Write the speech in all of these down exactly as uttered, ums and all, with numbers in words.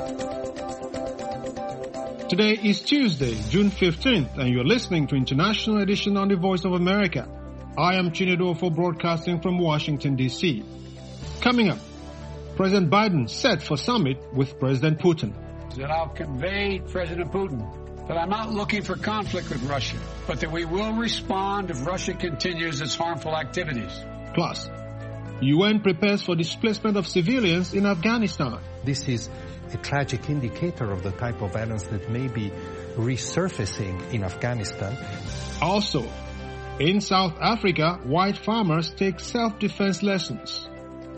Today is Tuesday, June fifteenth, and you're listening to International Edition on the Voice of America. I am Chinedu for broadcasting from Washington, D C Coming up, President Biden set for summit with President Putin. That I'll convey President Putin that I'm not looking for conflict with Russia, but that we will respond if Russia continues its harmful activities. Plus, U N prepares for displacement of civilians in Afghanistan. This is a tragic indicator of the type of violence that may be resurfacing in Afghanistan. Also, in South Africa, white farmers take self-defense lessons.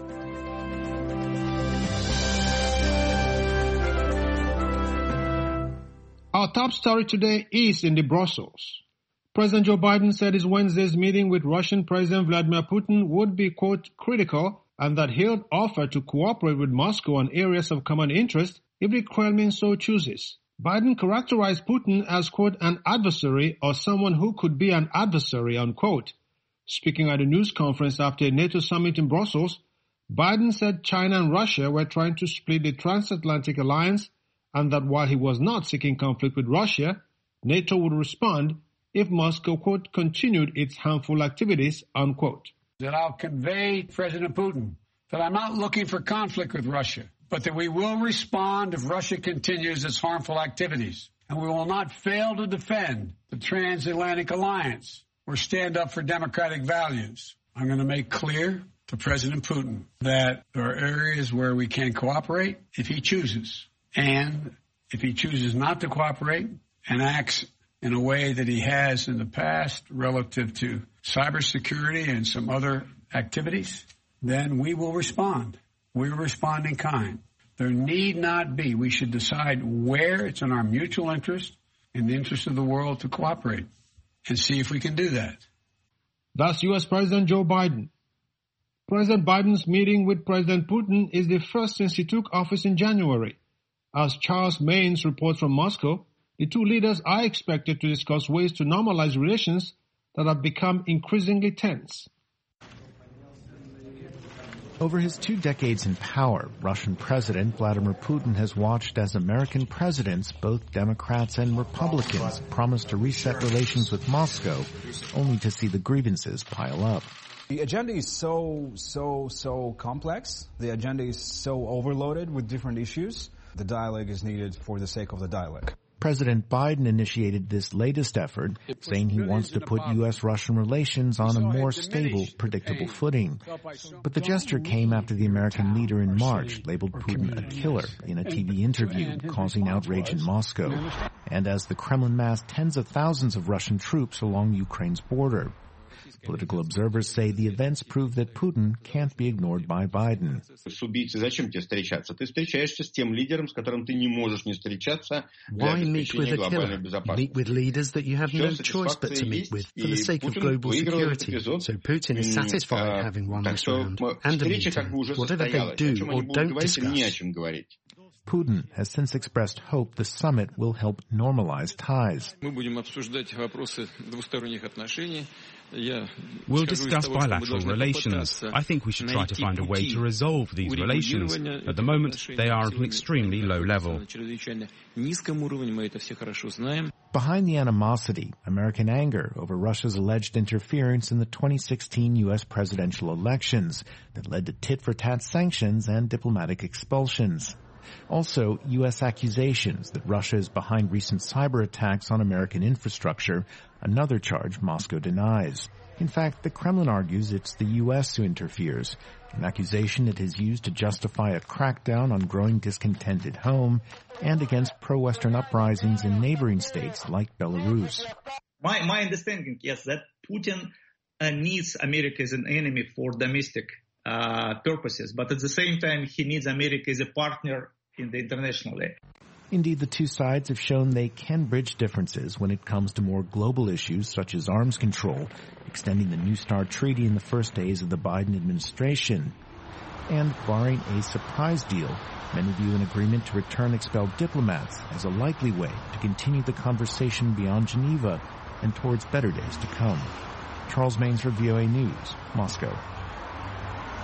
Our top story today is in the Brussels. President Joe Biden said his Wednesday's meeting with Russian President Vladimir Putin would be, quote, critical, and that he'll offer to cooperate with Moscow on areas of common interest if the Kremlin so chooses. Biden characterized Putin as, quote, an adversary or someone who could be an adversary, unquote. Speaking at a news conference after a NATO summit in Brussels, Biden said China and Russia were trying to split the transatlantic alliance and that while he was not seeking conflict with Russia, NATO would respond if Moscow, quote, continued its harmful activities, unquote. That I'll convey President Putin that I'm not looking for conflict with Russia, but that we will respond if Russia continues its harmful activities. And we will not fail to defend the transatlantic alliance or stand up for democratic values. I'm going to make clear to President Putin that there are areas where we can cooperate if he chooses. And if he chooses not to cooperate and acts in a way that he has in the past relative to cybersecurity and some other activities, then we will respond. We will respond in kind. There need not be. We should decide where it's in our mutual interest, in the interest of the world, to cooperate and see if we can do that. That's U S President Joe Biden. President Biden's meeting with President Putin is the first since he took office in January. As Charles Maynes reports from Moscow, the two leaders are expected to discuss ways to normalize relations that have become increasingly tense. Over his two decades in power, Russian President Vladimir Putin has watched as American presidents, both Democrats and Republicans, promised to reset relations with Moscow, only to see the grievances pile up. The agenda is so, so, so complex. The agenda is so overloaded with different issues. The dialogue is needed for the sake of the dialogue. President Biden initiated this latest effort, saying he wants to put U S-Russian relations on a more stable, predictable footing. But the gesture came after the American leader in March labeled Putin a killer in a T V interview, causing outrage in Moscow, and as the Kremlin massed tens of thousands of Russian troops along Ukraine's border. Political observers say the events prove that Putin can't be ignored by Biden. Why meet with a killer? Meet with leaders that you have no choice but to meet with for the sake of global security. So Putin is satisfied having won this round and a meeting, whatever they do or don't discuss. Putin has since expressed hope the summit will help normalize ties. We'll discuss bilateral relations. I think we should try to find a way to resolve these relations. At the moment, they are at an extremely low level. Behind the animosity, American anger over Russia's alleged interference in the twenty sixteen U S presidential elections that led to tit-for-tat sanctions and diplomatic expulsions. Also, U S accusations that Russia is behind recent cyber attacks on American infrastructure, another charge Moscow denies. In fact, the Kremlin argues it's the U S who interferes, an accusation it has used to justify a crackdown on growing discontent at home and against pro-Western uprisings in neighboring states like Belarus. My, my understanding is that Putin uh, needs America as an enemy for domestic uh, purposes, but at the same time he needs America as a partner in the international way. Indeed, the two sides have shown they can bridge differences when it comes to more global issues such as arms control, extending the New START treaty in the first days of the Biden administration. And barring a surprise deal, many view an agreement to return expelled diplomats as a likely way to continue the conversation beyond Geneva and towards better days to come. Charles Maynes for V O A News, Moscow.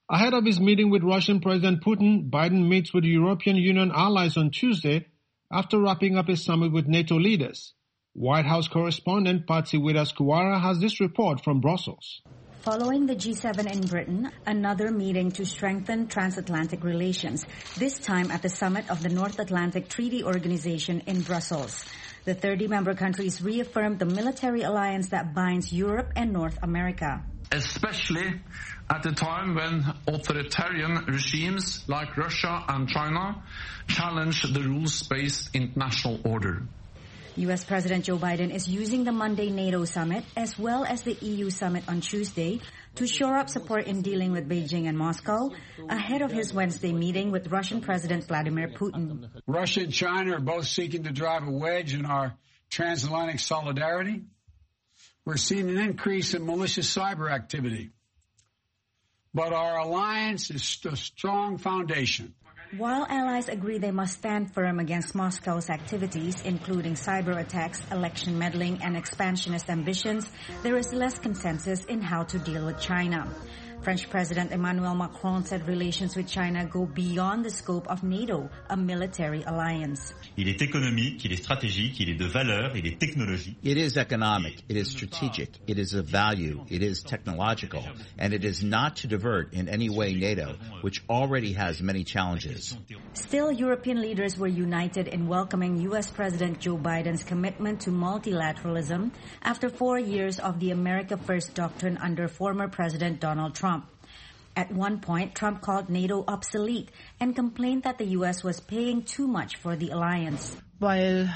Ahead of his meeting with Russian President Putin, Biden meets with European Union allies on Tuesday after wrapping up a summit with NATO leaders. White House correspondent Patsy Widakuswara has this report from Brussels. Following the G seven in Britain, another meeting to strengthen transatlantic relations, this time at the summit of the North Atlantic Treaty Organization in Brussels. The thirty-member countries reaffirmed the military alliance that binds Europe and North America. Especially at a time when authoritarian regimes like Russia and China challenge the rules-based international order. U S President Joe Biden is using the Monday NATO summit as well as the E U summit on Tuesday to shore up support in dealing with Beijing and Moscow ahead of his Wednesday meeting with Russian President Vladimir Putin. Russia and China are both seeking to drive a wedge in our transatlantic solidarity. We're seeing an increase in malicious cyber activity. But our alliance is a strong foundation. While allies agree they must stand firm against Moscow's activities, including cyber attacks, election meddling, and expansionist ambitions, there is less consensus in how to deal with China. French President Emmanuel Macron said relations with China go beyond the scope of NATO, a military alliance. Il est économique, il est stratégique, il est de valeur, il est technologique. It is economic, it is strategic, it is of value, it is technological, and it is not to divert in any way NATO, which already has many challenges. Still, European leaders were united in welcoming U S President Joe Biden's commitment to multilateralism after four years of the America First doctrine under former President Donald Trump. At one point, Trump called NATO obsolete and complained that the U S was paying too much for the alliance. We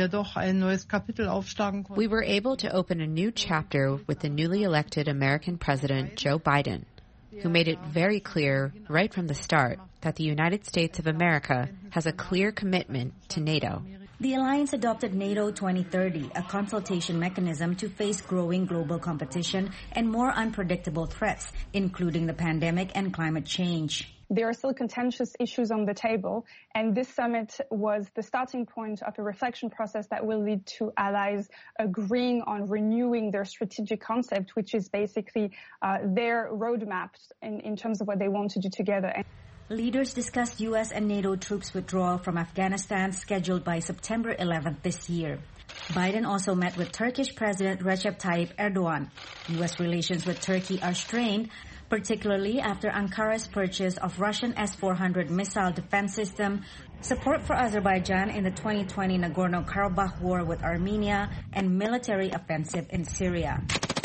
were able to open a new chapter with the newly elected American President Joe Biden, who made it very clear right from the start that the United States of America has a clear commitment to NATO. The alliance adopted NATO twenty thirty, a consultation mechanism to face growing global competition and more unpredictable threats, including the pandemic and climate change. There are still contentious issues on the table, and this summit was the starting point of a reflection process that will lead to allies agreeing on renewing their strategic concept, which is basically uh, their roadmap in, in terms of what they want to do together. Leaders discussed U S and NATO troops withdrawal from Afghanistan scheduled by September eleventh this year. Biden also met with Turkish President Recep Tayyip Erdogan. U S relations with Turkey are strained, particularly after Ankara's purchase of Russian S four hundred missile defense system, support for Azerbaijan in the twenty twenty Nagorno-Karabakh war with Armenia, and military offensive in Syria.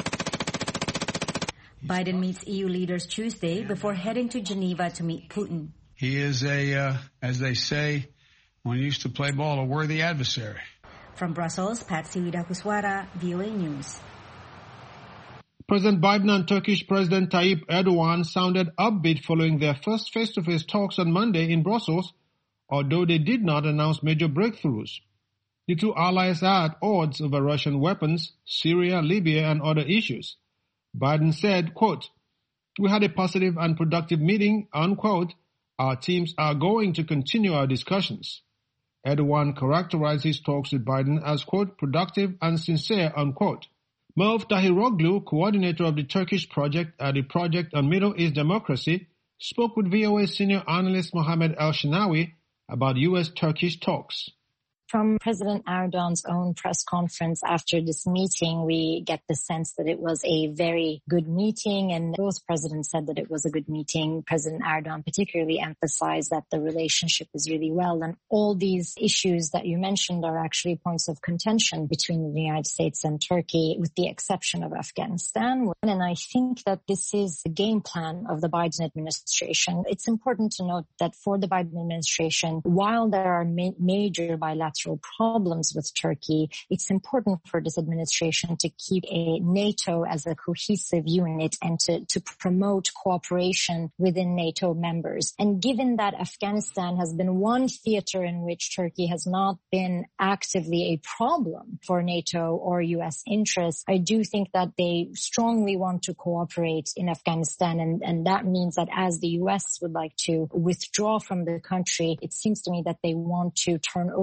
Biden meets E U leaders Tuesday before heading to Geneva to meet Putin. He is a, uh, as they say, when he used to play ball, a worthy adversary. From Brussels, Patsy Widakuswara, V O A News. President Biden and Turkish President Tayyip Erdogan sounded upbeat following their first face-to-face talks on Monday in Brussels, although they did not announce major breakthroughs. The two allies are at odds over Russian weapons, Syria, Libya, and other issues. Biden said, quote, "We had a positive and productive meeting, unquote. Our teams are going to continue our discussions." Erdogan characterized his talks with Biden as, quote, "productive and sincere," unquote. Merv Tahiroglu, coordinator of the Turkish project at the Project on Middle East Democracy, spoke with V O A senior analyst Mohammed El-Shinawi about U S-Turkish talks. From President Erdogan's own press conference after this meeting, we get the sense that it was a very good meeting, and both presidents said that it was a good meeting. President Erdogan particularly emphasized that the relationship is really well, and all these issues that you mentioned are actually points of contention between the United States and Turkey, with the exception of Afghanistan. And I think that this is the game plan of the Biden administration. It's important to note that for the Biden administration, while there are ma- major bilateral problems with Turkey, it's important for this administration to keep a NATO as a cohesive unit and to, to promote cooperation within NATO members. And given that Afghanistan has been one theater in which Turkey has not been actively a problem for NATO or U S interests, I do think that they strongly want to cooperate in Afghanistan. And, and that means that as the U S would like to withdraw from the country, it seems to me that they want to turn over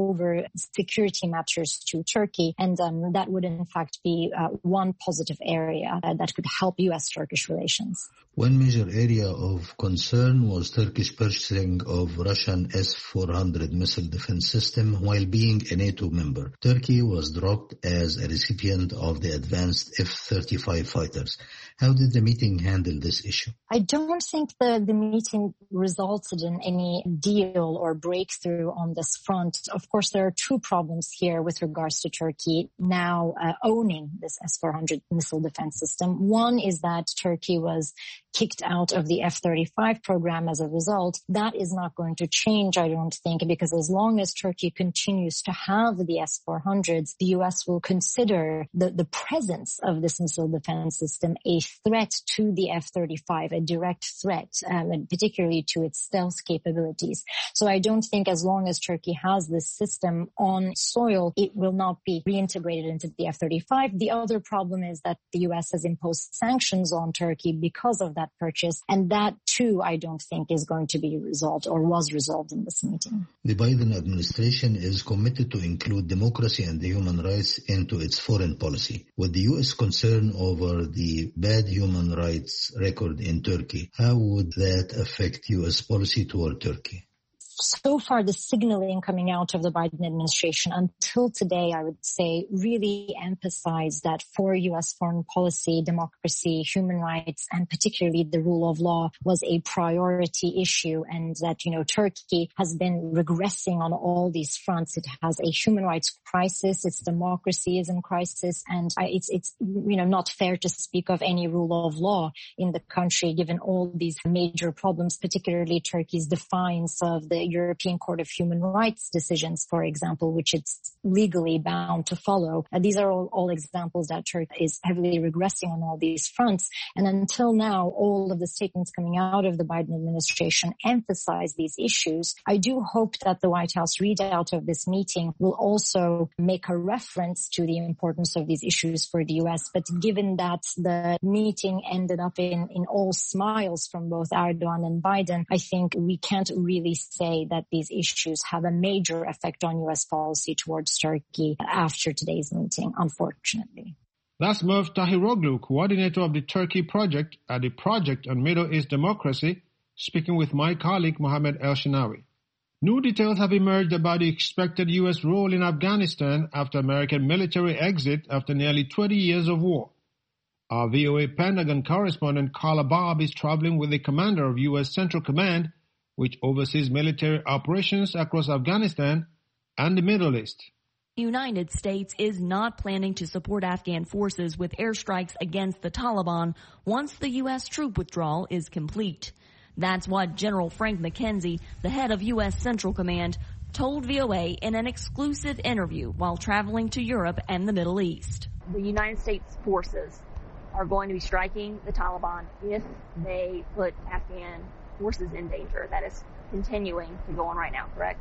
other security matters to Turkey. And um, that would in fact be uh, one positive area uh, that could help U S Turkish relations. One major area of concern was Turkish purchasing of Russian S four hundred missile defense system while being a NATO member. Turkey was dropped as a recipient of the advanced F thirty-five fighters. How did the meeting handle this issue? I don't think the, the meeting resulted in any deal or breakthrough on this front. Of course, there are two problems here with regards to Turkey now uh, owning this S four hundred missile defense system. One is that Turkey was kicked out of the F thirty-five program as a result. That is not going to change, I don't think, because as long as Turkey continues to have the S four hundreds, the U S will consider the, the presence of this missile defense system a threat to the F thirty-five, a direct threat, um, and particularly to its stealth capabilities. So I don't think as long as Turkey has this system on soil, it will not be reintegrated into the F thirty-five. The other problem is that the U S has imposed sanctions on Turkey because of that purchase, and that too I don't think is going to be resolved or was resolved in this meeting. The Biden administration is committed to include democracy and human rights into its foreign policy. With the U S concern over the bad human rights record in Turkey, how would that affect U S policy toward Turkey? So far, the signaling coming out of the Biden administration until today, I would say, really emphasized that for U S foreign policy, democracy, human rights, and particularly the rule of law was a priority issue, and that, you know, Turkey has been regressing on all these fronts. It has a human rights crisis, its democracy is in crisis, and it's, it's, you know, not fair to speak of any rule of law in the country given all these major problems, particularly Turkey's defiance of the European Court of Human Rights decisions, for example, which it's legally bound to follow. Uh, these are all, all examples that Turkey is heavily regressing on all these fronts. And until now, all of the statements coming out of the Biden administration emphasize these issues. I do hope that the White House readout of this meeting will also make a reference to the importance of these issues for the U S. But given that the meeting ended up in, in all smiles from both Erdogan and Biden, I think we can't really say that these issues have a major effect on U S policy towards Turkey after today's meeting, unfortunately. That's Merv Tahiroglu, coordinator of the Turkey Project at the Project on Middle East Democracy, speaking with my colleague Mohammed El-Shinawi. New details have emerged about the expected U S role in Afghanistan after American military exit after nearly twenty years of war. Our V O A Pentagon correspondent Carla Bob is traveling with the commander of U S Central Command, which oversees military operations across Afghanistan and the Middle East. The United States is not planning to support Afghan forces with airstrikes against the Taliban once the U S troop withdrawal is complete. That's what General Frank McKenzie, the head of U S Central Command, told V O A in an exclusive interview while traveling to Europe and the Middle East. The United States forces are going to be striking the Taliban if they put Afghan forces in danger. That is continuing to go on right now, correct?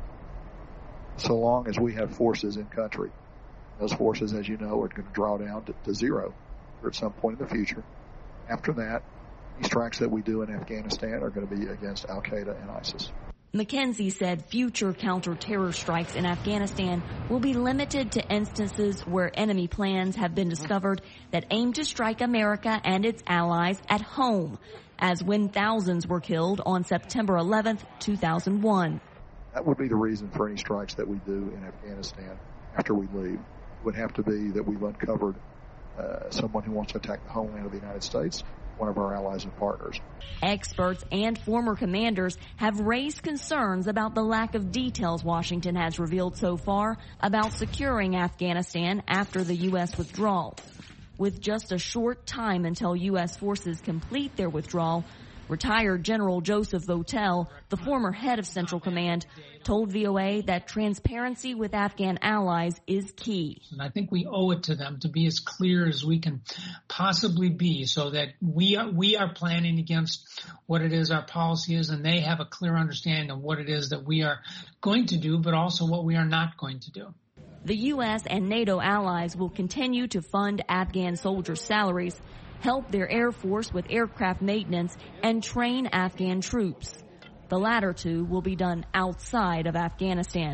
So long as we have forces in country. Those forces, as you know, are going to draw down to, to zero or at some point in the future. After that, any strikes that we do in Afghanistan are going to be against Al-Qaeda and ISIS. McKenzie said future counter-terror strikes in Afghanistan will be limited to instances where enemy plans have been discovered that aim to strike America and its allies at home, as when thousands were killed on September eleventh, two thousand one. That would be the reason for any strikes that we do in Afghanistan after we leave. It would have to be that we've uncovered uh, someone who wants to attack the homeland of the United States, one of our allies and partners. Experts and former commanders have raised concerns about the lack of details Washington has revealed so far about securing Afghanistan after the U S withdrawal. With just a short time until U S forces complete their withdrawal, retired General Joseph Votel, the former head of Central Command, told V O A that transparency with Afghan allies is key. And I think we owe it to them to be as clear as we can possibly be so that we are, we are planning against what it is our policy is, and they have a clear understanding of what it is that we are going to do, but also what we are not going to do. The U S and NATO allies will continue to fund Afghan soldiers' salaries, help their Air Force with aircraft maintenance, and train Afghan troops. The latter two will be done outside of Afghanistan.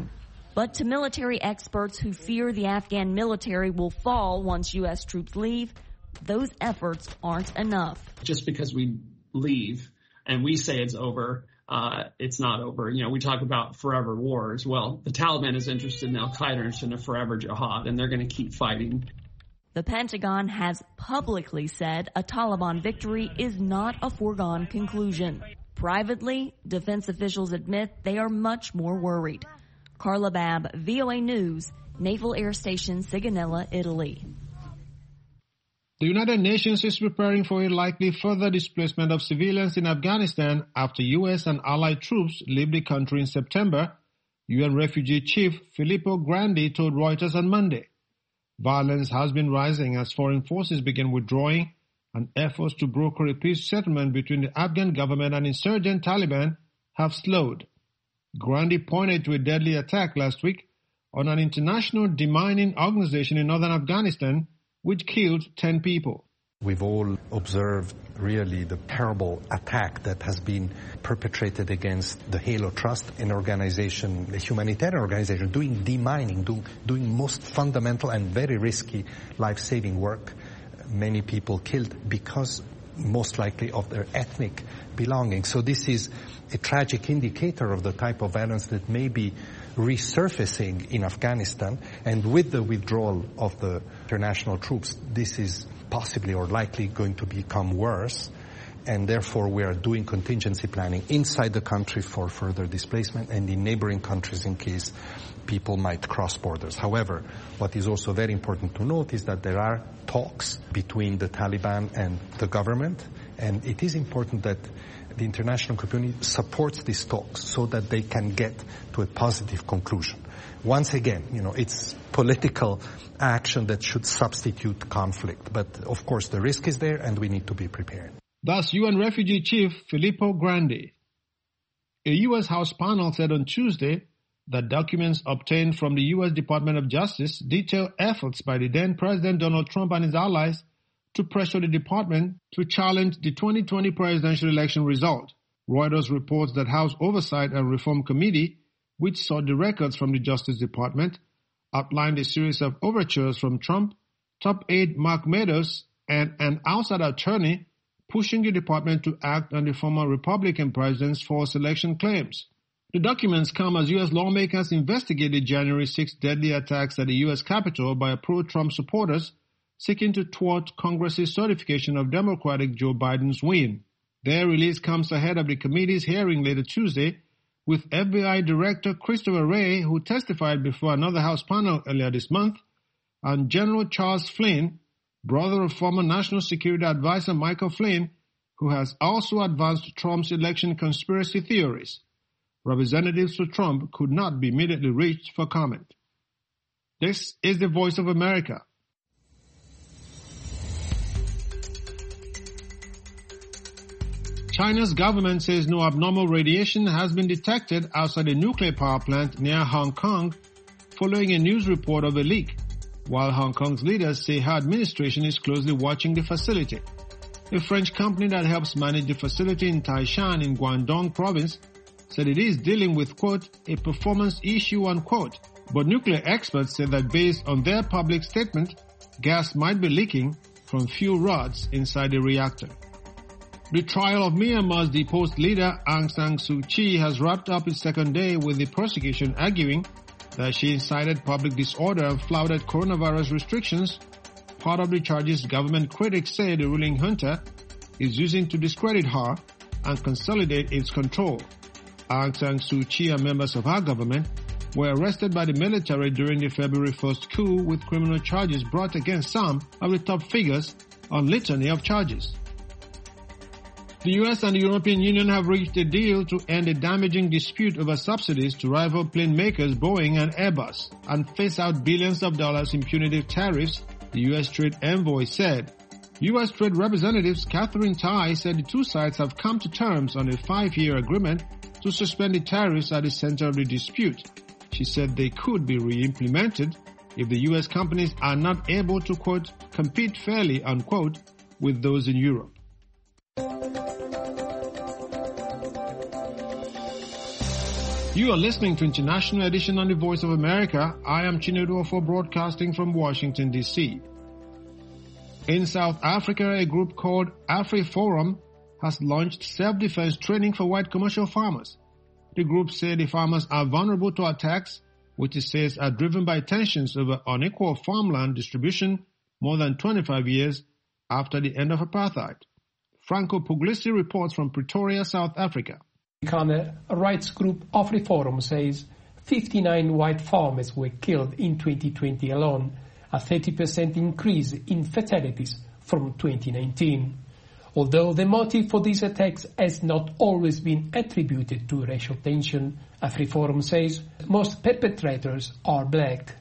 But to military experts who fear the Afghan military will fall once U S troops leave, those efforts aren't enough. Just because we leave and we say it's over, uh, it's not over. You know, we talk about forever wars. Well, the Taliban is interested in Al-Qaeda, interested in a forever jihad, and they're going to keep fighting. The Pentagon has publicly said a Taliban victory is not a foregone conclusion. Privately, defense officials admit they are much more worried. Carla Babb, V O A News, Naval Air Station, Sigonella, Italy. The United Nations is preparing for a likely further displacement of civilians in Afghanistan after U S and allied troops leave the country in September, U N Refugee Chief Filippo Grandi told Reuters on Monday. Violence has been rising as foreign forces begin withdrawing, and efforts to broker a peace settlement between the Afghan government and insurgent Taliban have slowed. Grandi pointed to a deadly attack last week on an international demining organization in northern Afghanistan, which killed ten people. We've all observed really the terrible attack that has been perpetrated against the Halo Trust, an organization, a humanitarian organization, doing demining, doing, doing most fundamental and very risky life-saving work. Many people killed because most likely of their ethnic belonging. So this is a tragic indicator of the type of violence that may be resurfacing in Afghanistan. And with the withdrawal of the international troops, this is possibly or likely going to become worse. And therefore we are doing contingency planning inside the country for further displacement and in neighboring countries in case people might cross borders. However, what is also very important to note is that there are talks between the Taliban and the government, and it is important that the international community supports these talks so that they can get to a positive conclusion. Once again, you know, it's political action that should substitute conflict, but of course the risk is there and we need to be prepared. Thus, U N Refugee Chief Filippo Grandi. A U S House panel said on Tuesday that documents obtained from the U S Department of Justice detail efforts by the then President Donald Trump and his allies to pressure the department to challenge the twenty twenty presidential election result. Reuters reports that House Oversight and Reform Committee, which sought the records from the Justice Department, outlined a series of overtures from Trump, top aide Mark Meadows, and an outside attorney pushing the department to act on the former Republican president's false election claims. The documents come as U S lawmakers investigated January sixth deadly attacks at the U S Capitol by pro-Trump supporters seeking to thwart Congress's certification of Democratic Joe Biden's win. Their release comes ahead of the committee's hearing later Tuesday, with F B I Director Christopher Wray, who testified before another House panel earlier this month, and General Charles Flynn, brother of former National Security Advisor Michael Flynn, who has also advanced Trump's election conspiracy theories. Representatives for Trump could not be immediately reached for comment. This is the Voice of America. China's government says no abnormal radiation has been detected outside a nuclear power plant near Hong Kong following a news report of a leak, while Hong Kong's leaders say her administration is closely watching the facility. A French company that helps manage the facility in Taishan in Guangdong province said it is dealing with, quote, a performance issue, unquote. But nuclear experts say that based on their public statement, gas might be leaking from fuel rods inside the reactor. The trial of Myanmar's deposed leader Aung San Suu Kyi has wrapped up its second day, with the prosecution arguing that she incited public disorder and flouted coronavirus restrictions, part of the charges government critics say the ruling junta is using to discredit her and consolidate its control. Aung San Suu Kyi and members of her government were arrested by the military during the February first coup, with criminal charges brought against some of the top figures on litany of charges. The U S and the European Union have reached a deal to end a damaging dispute over subsidies to rival plane makers Boeing and Airbus and phase out billions of dollars in punitive tariffs, the U S trade envoy said. U S Trade Representative Catherine Tai said the two sides have come to terms on a five-year agreement to suspend the tariffs at the center of the dispute. She said they could be re-implemented if the U S companies are not able to, quote, compete fairly, unquote, with those in Europe. You are listening to International Edition on the Voice of America. I am Chinedu for broadcasting from Washington, D C. In South Africa, a group called AfriForum has launched self-defense training for white commercial farmers. The group said the farmers are vulnerable to attacks, which it says are driven by tensions over unequal farmland distribution more than twenty-five years after the end of apartheid. Franco Puglisi reports from Pretoria, South Africa. A rights group AfriForum says fifty-nine white farmers were killed in twenty twenty alone, a thirty percent increase in fatalities from twenty nineteen. Although the motive for these attacks has not always been attributed to racial tension, AfriForum says most perpetrators are black.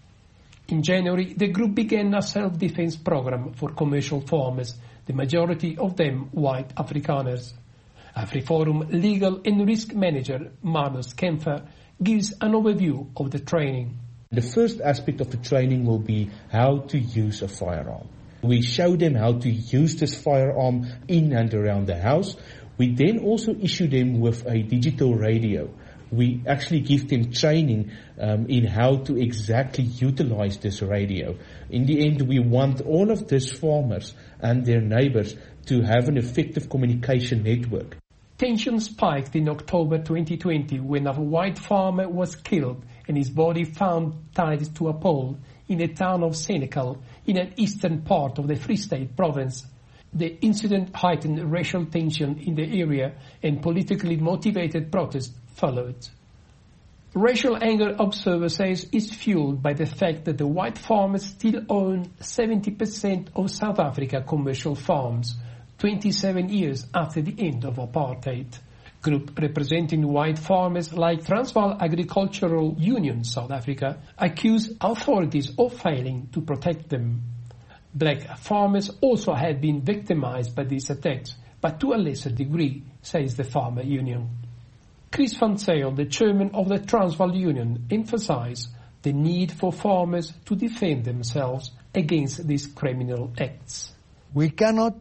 In January, the group began a self-defense program for commercial farmers, the majority of them white Afrikaners. AfriForum legal and risk manager Marnus Kempfer gives an overview of the training. The first aspect of the training will be how to use a firearm. We show them how to use this firearm in and around the house. We then also issue them with a digital radio. We actually give them training um, in how to exactly utilize this radio. In the end, we want all of these farmers and their neighbors to have an effective communication network. Tension spiked in October twenty twenty when a white farmer was killed and his body found tied to a pole in the town of Senekal in an eastern part of the Free State province. The incident heightened racial tension in the area and politically motivated protests followed. Racial anger, observer says, is fueled by the fact that the white farmers still own seventy percent of South Africa commercial farms, twenty-seven years after the end of apartheid. Group representing white farmers like Transvaal Agricultural Union South Africa accuse authorities of failing to protect them. Black farmers also have been victimized by these attacks, but to a lesser degree, says the Farmer Union. Chris van Zyl, the chairman of the Transvaal Union, emphasized the need for farmers to defend themselves against these criminal acts. We cannot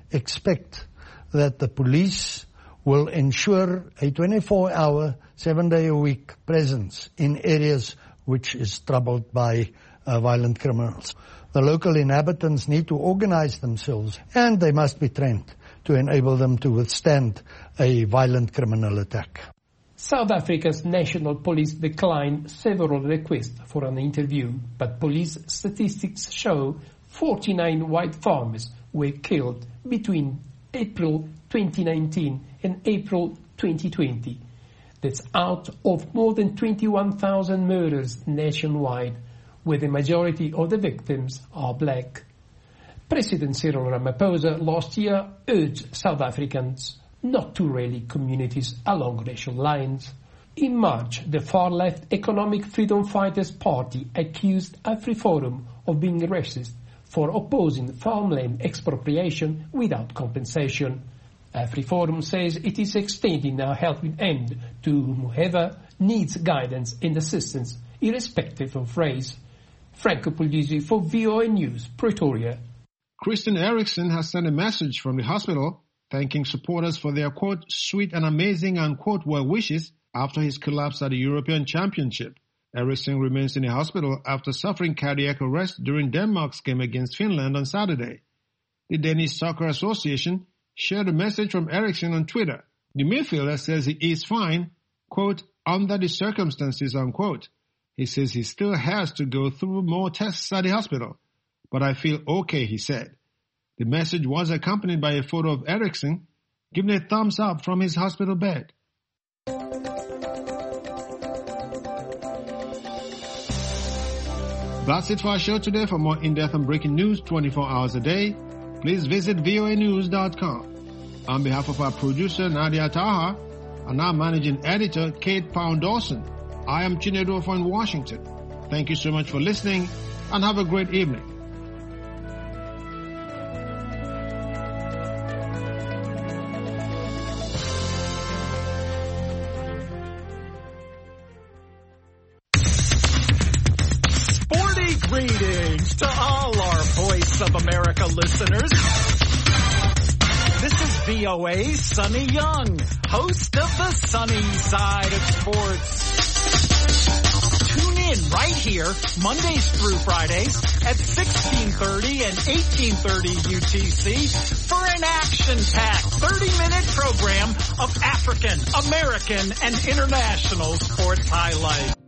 expect that the police will ensure a twenty-four hour, seven-day-a-week presence in areas which is troubled by uh, violent criminals. The local inhabitants need to organize themselves, and they must be trained to enable them to withstand a violent criminal attack. South Africa's National Police declined several requests for an interview, but police statistics show forty-nine white farmers were killed between April twenty nineteen and April twenty twenty. That's out of more than twenty-one thousand murders nationwide, where the majority of the victims are black. President Cyril Ramaphosa last year urged South Africans not to rally communities along racial lines. In March, the far-left Economic Freedom Fighters Party accused AfriForum of being racist for opposing farmland expropriation without compensation. AfriForum says it is extending a helping hand to whoever needs guidance and assistance, irrespective of race. Franco Puglisi for V O A News, Pretoria. Christian Eriksen has sent a message from the hospital thanking supporters for their, quote, sweet and amazing, unquote, well wishes after his collapse at the European Championship. Eriksen remains in the hospital after suffering cardiac arrest during Denmark's game against Finland on Saturday. The Danish Soccer Association shared a message from Eriksen on Twitter. The midfielder says he is fine, quote, under the circumstances, unquote. He says he still has to go through more tests at the hospital, but I feel okay, he said. The message was accompanied by a photo of Eriksen giving a thumbs up from his hospital bed. That's it for our show today. For more in-depth and breaking news twenty-four hours a day, please visit V O A news dot com. On behalf of our producer, Nadia Taha, and our managing editor, Kate Pound-Dawson, I am Chinedu in Washington. Thank you so much for listening, and have a great evening. Greetings to all our Voice of America listeners. This is V O A's Sonny Young, host of the Sunny Side of Sports. Tune in right here, Mondays through Fridays at sixteen thirty and eighteen thirty U T C for an action-packed thirty-minute program of African, American, and international sports highlights.